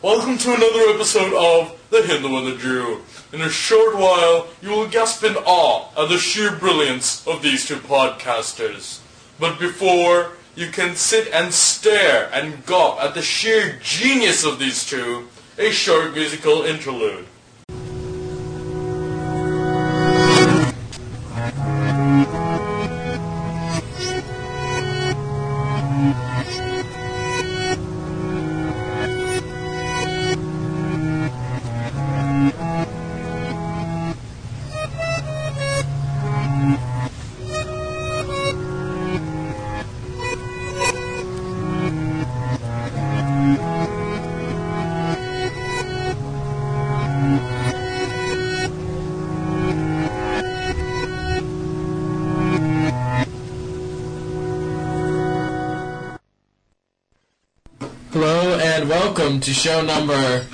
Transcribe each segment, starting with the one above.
welcome to another episode of The Hindu and the Jew. In a short while, you will gasp in awe at the sheer brilliance of these two podcasters. But before you can sit and stare and gawp at the sheer genius of these two, a short musical interlude. Hello and welcome to show number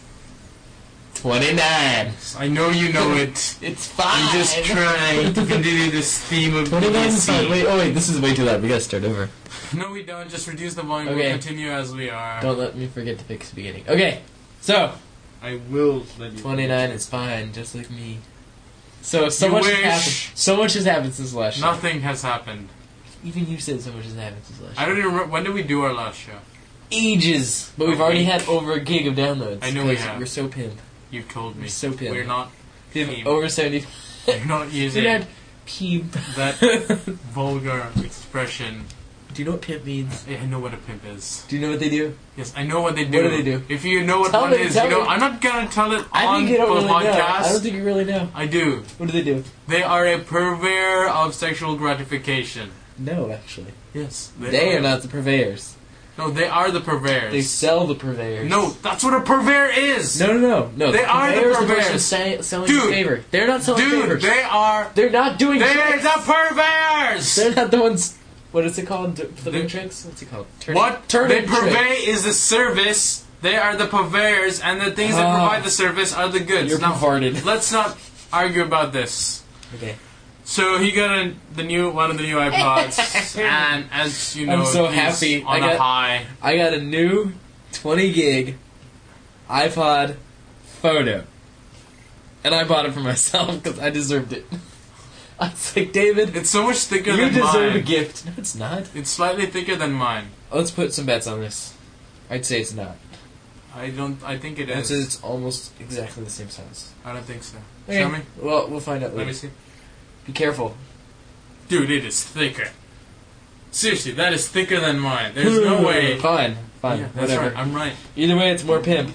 29. I know you know it. It's fine. I'm just trying to continue this theme of 29 is fine. BC. Wait, this is way too loud. We gotta start over. No, we don't. Just reduce the volume. Okay. We'll continue as we are. Don't let me forget to fix the beginning. Okay, so I will let you. 29 is fine, just like me. So You much wish. has happened. So much has happened since last show. Nothing has happened. Even you said so much has happened since last show. I don't even remember. When did we do our last show? Ages, but we've A already week. had over a gig of downloads. I know we 'cause have. We're so pimp. You've told me. We're so pimp. We're not. We have Pimp. over 70. We're not using We're not pimp. that vulgar expression. Do you know what pimp means? I know what a pimp is. Do you know what they do? Yes, I know what they do. What do they do? If you know what Tell one me, is, tell you know. me. I'm not gonna tell it I on think you don't the really know. podcast. I don't think you really know. I do. What do they do? They are a purveyor of sexual gratification. No, actually. Yes. They are not the purveyors. No, they are the purveyors. They sell the purveyors. No, that's what a purveyor is! No. They are the purveyors purveyors. are selling Dude. a favor. They're not selling Dude, favors. they are... They're not doing They're tricks. the purveyors! They're not the ones... What is it called? Flipping The- tricks? What's it called? What Turning they purvey tricks. is the service. They are the purveyors, and the things that Ah. provide the service are the goods. You're Now, perverted. let's not argue about this. Okay. So he got one of the new iPods, and as you know, I'm so he's happy. on a high. I got a new 20 gig iPod Photo. And I bought it for myself because I deserved it. I was like, David, It's so much thicker you than deserve a mine. gift. No, it's not. It's slightly thicker than mine. Let's put some bets on this. I'd say it's not. I think it I'd is. say it's almost exactly the same size. I don't think so. Okay. Show me. Well, we'll find out Let later. me see. Be careful. Dude, it is thicker. Seriously, that is thicker than mine. There's no way. Fine, Yeah, that's whatever. right. I'm right. Either way, it's more pimp.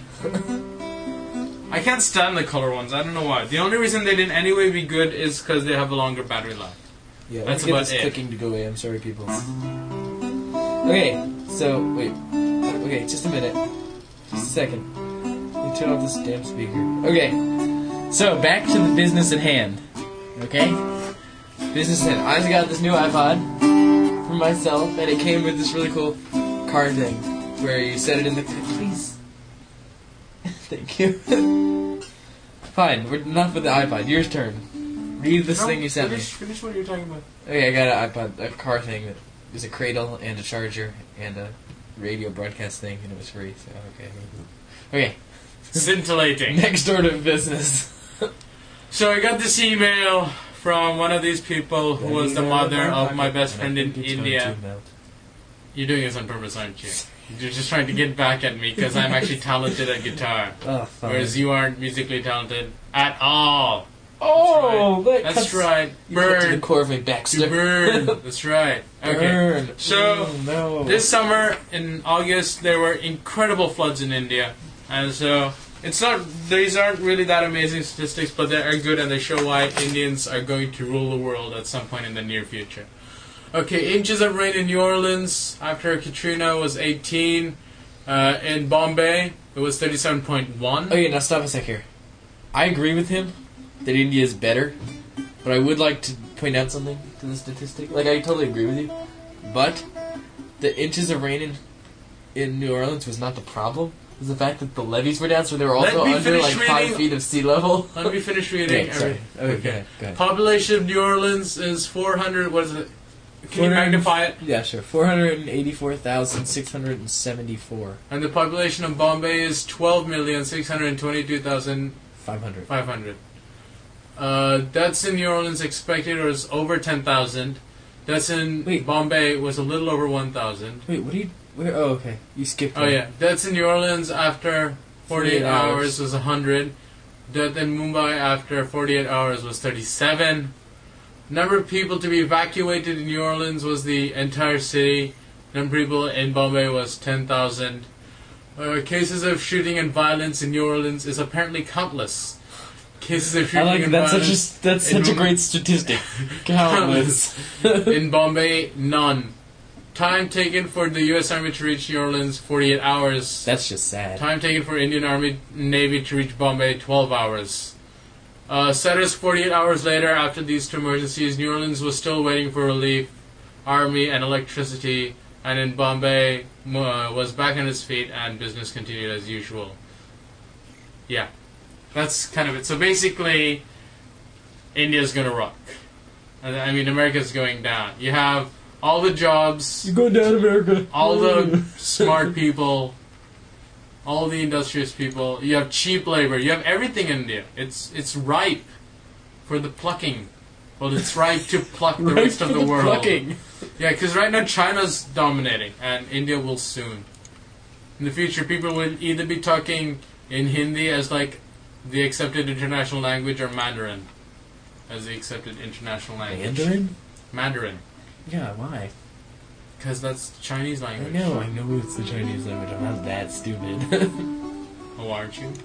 I can't stand the color ones. I don't know why. The only reason they didn't anyway be good is because they have a longer battery life. Yeah, That's let's get about this it. clicking to go away. I'm sorry, people. Okay, so wait. Okay, just a minute. Just a second. Let me turn off this damn speaker. Okay, so back to the business at hand. Okay, business at hand. I just got this new iPod for myself, and it came with this really cool card thing where you set it in the. Please. Thank you. Fine, we're enough with the iPod. Your turn. Read this thing you sent me. Finish what you're talking about. Okay, I got an iPod, a car thing that is a cradle and a charger and a radio broadcast thing, and it was free. So okay. Scintillating. Next order of business. So I got this email from one of these people who was the mother of my best friend in India. You're doing this on purpose, aren't you? You're just trying to get back at me because I'm actually talented at guitar, Oh, fine. whereas you aren't musically talented at all. Oh, That's right. You cut to the Burn. core of my To backstep. burn. That's right. Okay. Burn. So, Oh, no. This summer in August, there were incredible floods in India, and so it's not. These aren't really that amazing statistics, but they are good, and they show why Indians are going to rule the world at some point in the near future. Okay, inches of rain in New Orleans after Katrina was 18. In Bombay, it was 37.1. Okay, now stop a sec here. I agree with him that India is better, but I would like to point out something to the statistic. Like, I totally agree with you, but the inches of rain in New Orleans was not the problem. It was the fact that the levees were down, so they were also Let me under finish like 5 reading. feet of sea level. Let me finish reading. Okay, sorry. Okay, go ahead. Population of New Orleans is 400. What is it? Can you magnify it? Yeah, sure. 484,674. And the population of Bombay is 12,622,500. 500. Deaths in New Orleans expected was over 10,000. Deaths in Wait. Bombay was a little over 1,000. Wait, what do you... Where? Oh, okay. You skipped Oh one. yeah, deaths in New Orleans after 48 hours was 100. Death in Mumbai after 48 hours was 37. Number of people to be evacuated in New Orleans was the entire city. Number of people in Bombay was 10,000. Cases of shooting and violence in New Orleans is apparently countless. Cases of I shooting like and that's violence that's in such a Mumbai- great statistic. Countless. in Bombay, none. Time taken for the U.S. Army to reach New Orleans, 48 hours. That's just sad. Time taken for Indian Army Navy to reach Bombay, 12 hours. Status 48 hours later, after these two emergencies, New Orleans was still waiting for relief, army, and electricity, and in Bombay was back on its feet, and business continued as usual. Yeah, that's kind of it. So basically, India's gonna rock. I mean, America's going down. You have all the jobs, You go down, America. all the smart people, all the industrious people. You have cheap labor. You have everything in India. It's ripe for the plucking. Well, it's ripe to pluck the rest of the world. Plucking. Yeah, because right now China's dominating, and India will soon. In the future, people will either be talking in Hindi as like the accepted international language, or Mandarin as the accepted international language. Mandarin? Mandarin. Yeah, why? Because that's Chinese I language. know it's the Chinese language. I'm not that stupid. Oh, aren't you?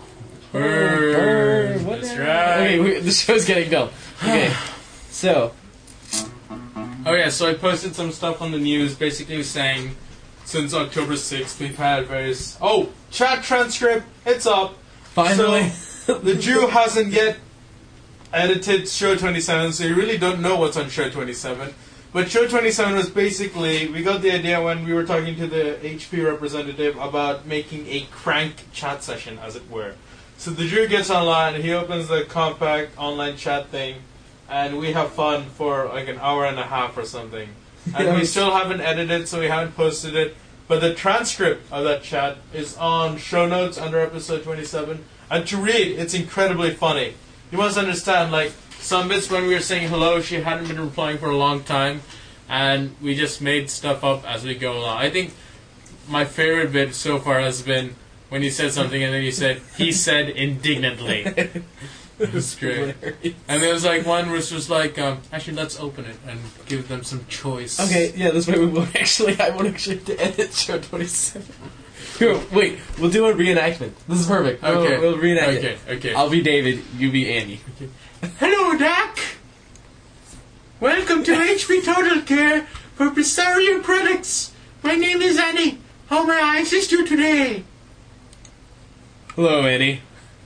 Burn. What That's the- right. Okay, the show's getting dull. Okay, so Oh yeah, so I posted some stuff on the news basically saying since October 6th we've had various... Oh! Chat transcript! It's up! finally, So, the Jew hasn't yet edited Show 27, so you really don't know what's on Show 27. But Show 27 was basically... We got the idea when we were talking to the HP representative about making a crank chat session, as it were. So the Jew gets online, he opens the compact online chat thing, and we have fun for like an hour and a half or something. And we still haven't edited, so we haven't posted it. But the transcript of that chat is on show notes under episode 27. And to read, it's incredibly funny. You must understand, like, some bits when we were saying hello, she hadn't been replying for a long time. And we just made stuff up as we go along. I think my favorite bit so far has been when you said something and then you said, he said indignantly. It was great. And there was like one which was like, actually let's open it and give them some choice. okay, yeah, this way I won't actually have to edit show 27. Here, wait, we'll do a reenactment. This is perfect. Okay. We'll reenact it. Okay. I'll be David, you be Andy. Hello, Doc! Welcome to HP Total Care for Presario Products. My name is Annie. How may I assist you today? Hello, Andy.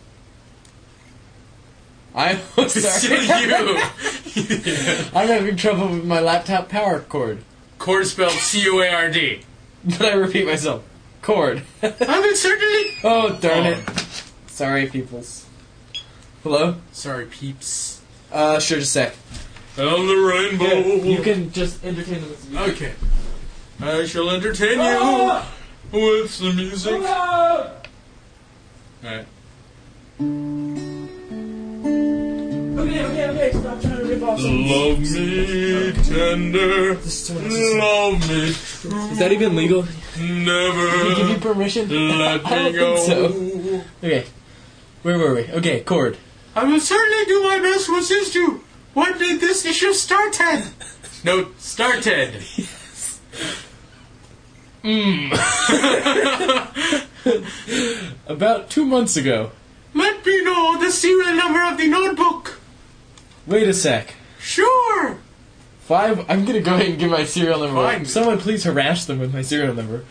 I'm sorry. you. I'm having trouble with my laptop power cord. Cord spelled C-O-A-R-D. But I repeat myself. Cord. I will certainly... Oh, darn it. Sorry, peoples. Hello? Sorry, peeps. Sure, just a sec. On the rainbow. You can just entertain them with music. Okay. I shall entertain Ah! you with the music. Ah! Alright. Okay, stop trying to rip off Love me tender, love me true, Is that even legal? Did he give you never permission? let I me don't go. think so. Okay. Where were we? Okay, cord. I will certainly do my best to assist you. What did this issue started? No, started. About 2 months ago. Let me know the serial number of the notebook. Wait a sec. Sure. 5. I'm gonna go ahead and give my serial number. Fine. Someone please harass them with my serial number.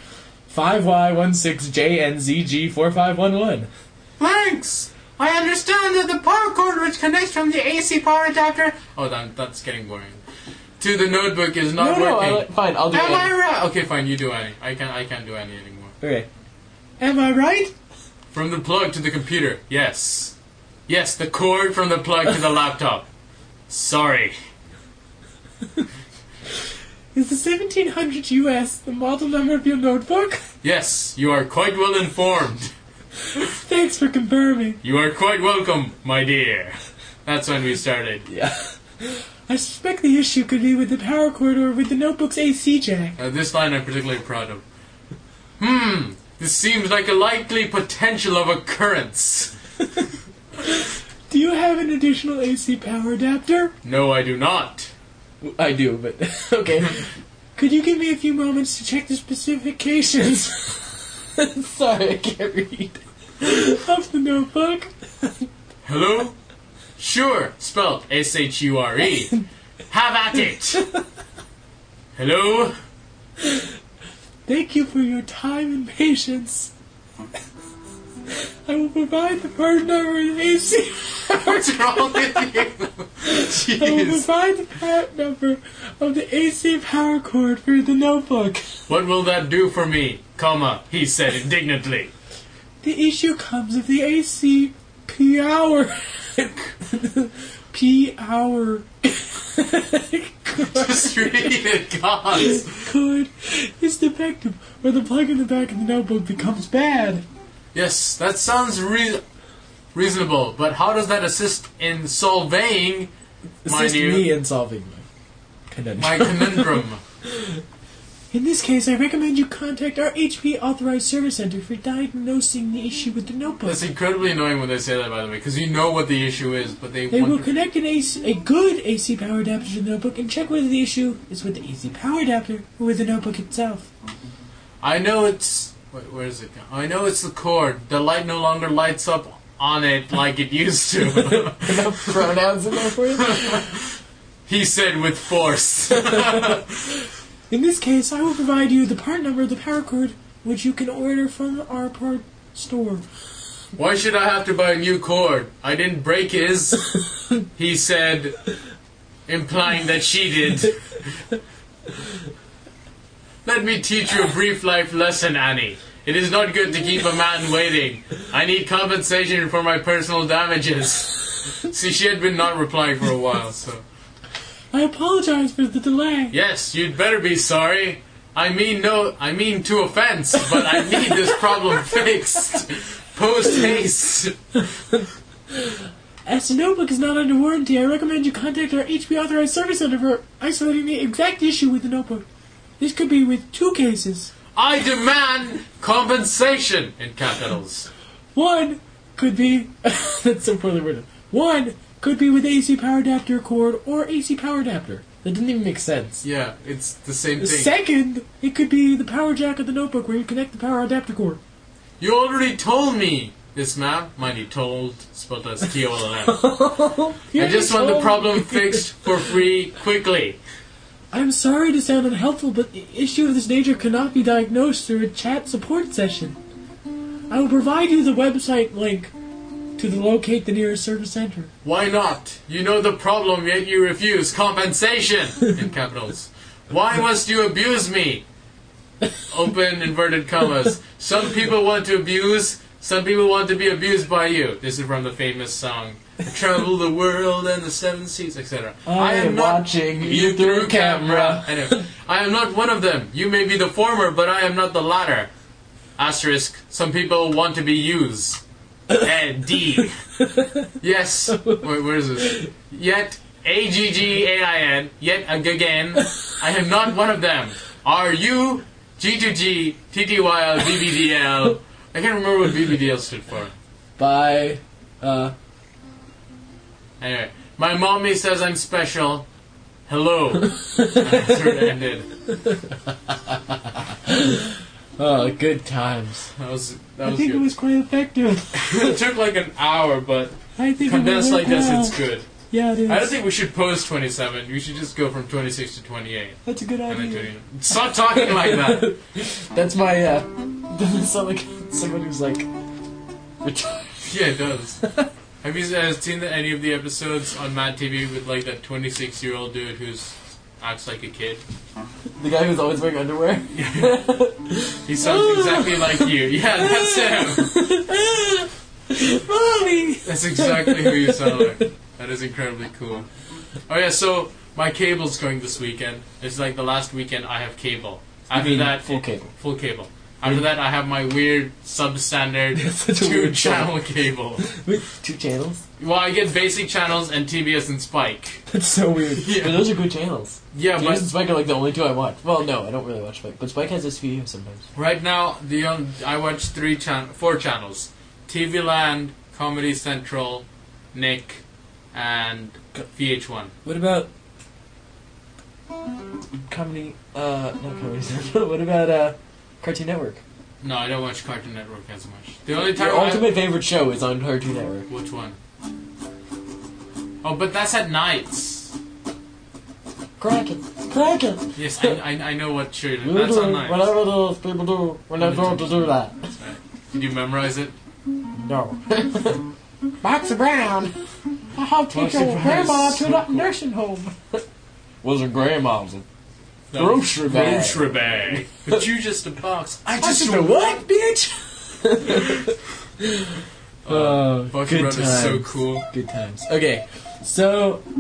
5Y16JNZG4511. Thanks. I understand that the power cord which connects from the AC power adapter... Oh, that's getting boring. To the notebook is not working. Fine, I'll do Am I it. right? Okay, fine, you do Annie. I can't do Annie anymore. Okay. Am I right? From the plug to the computer, yes. Yes, the cord from the plug to the laptop. Sorry. Is the 1700 US the model number of your notebook? Yes, you are quite well informed. Thanks for confirming. You are quite welcome, my dear. That's when we started. Yeah. I suspect the issue could be with the power cord or with the notebook's AC jack. This line I'm particularly proud of. This seems like a likely potential of occurrence. Do you have an additional AC power adapter? No, I do not. I do, but okay. Could you give me a few moments to check the specifications? Sorry, I can't read. Of the notebook. Hello? Sure, spelled S-H-U-R-E. Have at it. Hello? Thank you for your time and patience. I will provide the part number of the AC. What's wrong with you? I will Jeez. provide the part number of the AC power cord for the notebook. What will that do for me? Comma, he said indignantly. The issue comes if the AC P-hour. P-hour. Just read it, God. Cord is defective, or the plug in the back of the notebook becomes bad. Yes, that sounds reasonable, but how does that assist in solving Assist me in solving my conundrum. my conundrum? In this case, I recommend you contact our HP Authorized Service Center for diagnosing the issue with the notebook. That's incredibly annoying when they say that, by the way, because you know what the issue is, but they They want will to... connect a good AC power adapter to the notebook and check whether the issue is with the AC power adapter or with the notebook itself. I know it's... Wait, where is it? I know it's the cord. The light no longer lights up on it like it used to. Enough pronouns in there for you? He said with force. In this case, I will provide you the part number of the power cord, which you can order from our part store. Why should I have to buy a new cord? I didn't break his. He said, implying that she did. Let me teach you a brief life lesson, Annie. It is not good to keep a man waiting. I need compensation for my personal damages. See, she had been not replying for a while, so... I apologize for the delay. Yes, you'd better be sorry. I mean to offense, but I need this problem fixed. Post haste. As the notebook is not under warranty, I recommend you contact our HP Authorized Service Center for isolating the exact issue with the notebook. This could be with two cases. I demand compensation in capitals. One could be... that's so poorly worded. One could be with AC power adapter cord or AC power adapter. That didn't even make sense. Yeah, it's the same The thing. second, it could be the power jack of the notebook where you connect the power adapter cord. You already told me this, ma'am. Mind you, told, spelled as T-O-L-M. I just want the problem fixed for free, quickly. I'm sorry to sound unhelpful, but the issue of this nature cannot be diagnosed through a chat support session. I will provide you the website link to locate the nearest service center. Why not? You know the problem, yet you refuse compensation in capitals. Why must you abuse me? Open inverted commas. Some people want to abuse, some people want to be abused by you. This is from the famous song, Travel the World and the Seven Seas, etc. I am watching you through camera. Anyway, I am not one of them. You may be the former, but I am not the latter. Asterisk, some people want to be used. D. Yes. Wait, where is this? Yet, A-G-G-A-I-N, yet again, I am not one of them. Are you G2G, TTYL, BBDL? I can't remember what BBDL stood for. Bye. Anyway, my mommy says I'm special. Hello. That's where it ended. Oh, good times. That was I think good. it was quite effective. It took like an hour, but I think condensed it like went this, well. it's good. Yeah, it is. I don't think we should post 27. We should just go from 26 to 28. That's a good And then idea. 29. Stop talking like that. That's my, doesn't it sound like someone who's like, retarded? Yeah, it does. Have you seen any of the episodes on Mad TV with like that 26-year-old dude who's acts like a kid? The guy who's always wearing underwear? He sounds exactly like you. Yeah, that's him. Mommy! That's exactly who you sound like. That is incredibly cool. Oh yeah, so my cable's going this weekend. It's like the last weekend I have cable. You After mean that, full cable. Full cable. After that, I have my weird substandard Such a weird 2-channel cable. With 2 channels? Well, I get basic channels and TBS and Spike. That's so weird. Yeah. But those are good channels. Yeah, TBS but and Spike are like the only 2 I watch. Well, no, I don't really watch Spike. But Spike has SVU sometimes. right now, I watch 4 channels: TV Land, Comedy Central, Nick, and VH1. What about... Comedy... not Comedy Central. What about, Cartoon Network? No, I don't watch Cartoon Network as much. The only time Your ultimate favorite show is on Cartoon Network. Which one? Oh, but that's at nights. Kraken! Yes, I know what show it is. That's on nights. Whatever those people do when they're told to do that. That's right. Did you memorize it? No. Boxer Brown! I'll take Boxer your Brown grandma is to so the cool. nursing home. Wasn't grandma's. No. Grocery bag. Grocery bag. But you just a box. I Just a what, bitch? Boxer good Brown is so times. cool. Good times. Okay, so